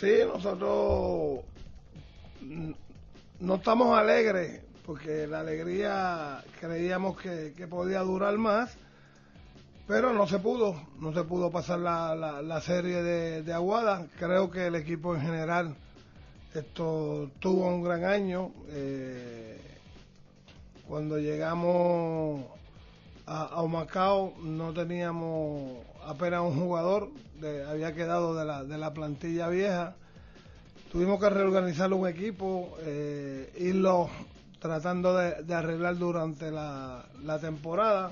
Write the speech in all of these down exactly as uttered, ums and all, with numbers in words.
Sí, nosotros no estamos alegres porque la alegría creíamos que, que podía durar más, pero no se pudo, no se pudo pasar la, la, la serie de, de Aguada. Creo que el equipo en general esto tuvo un gran año. Eh, cuando llegamos a, a Humacao no teníamos apenas un jugador, de, había quedado de la, de la plantilla vieja. Tuvimos que reorganizar un equipo, eh, irlo tratando de, de arreglar durante la, la temporada.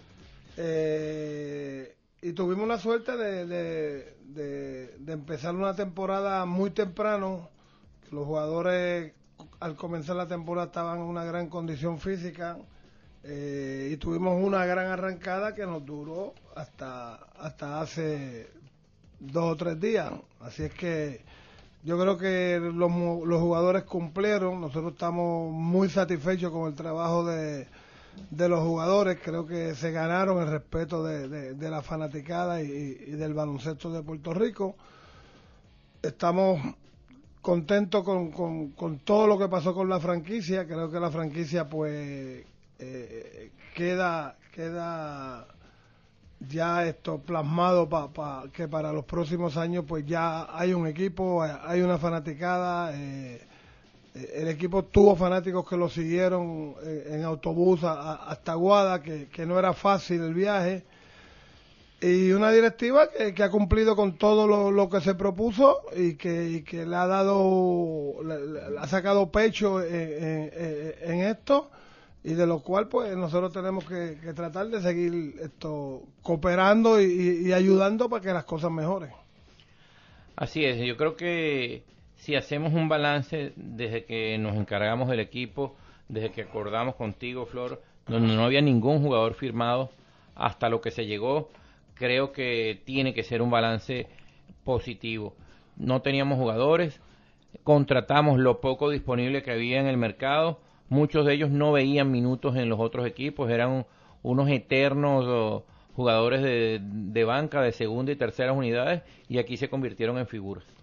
Eh, y tuvimos la suerte de, de, de, de empezar una temporada muy temprano. Los jugadores al comenzar la temporada estaban en una gran condición física, eh, y tuvimos una gran arrancada que nos duró hasta, hasta hace dos o tres días. Así es que yo creo que los, los jugadores cumplieron. Nosotros estamos muy satisfechos con el trabajo de, de los jugadores. Creo que se ganaron el respeto de, de, de la fanaticada y, y del baloncesto de Puerto Rico. Estamos contentos con, con, con todo lo que pasó con la franquicia. Creo que la franquicia pues eh, queda queda ya esto plasmado para pa, que para los próximos años pues ya hay un equipo, hay una fanaticada. Eh, el equipo tuvo fanáticos que lo siguieron en, en autobús a, a, hasta Aguada, que, que no era fácil el viaje, y una directiva que, que ha cumplido con todo lo, lo que se propuso y que, y que le ha dado, le, le ha sacado pecho en, en, en esto, y de lo cual pues nosotros tenemos que, que tratar de seguir esto cooperando y, y ayudando para que las cosas mejoren. Así es, yo creo que si hacemos un balance desde que nos encargamos del equipo, desde que acordamos contigo, Flor, donde no había ningún jugador firmado hasta lo que se llegó, creo que tiene que ser un balance positivo. No teníamos jugadores, contratamos lo poco disponible que había en el mercado. Muchos de ellos no veían minutos en los otros equipos, eran unos eternos oh, jugadores de, de banca de segunda y terceras unidades, y aquí se convirtieron en figuras.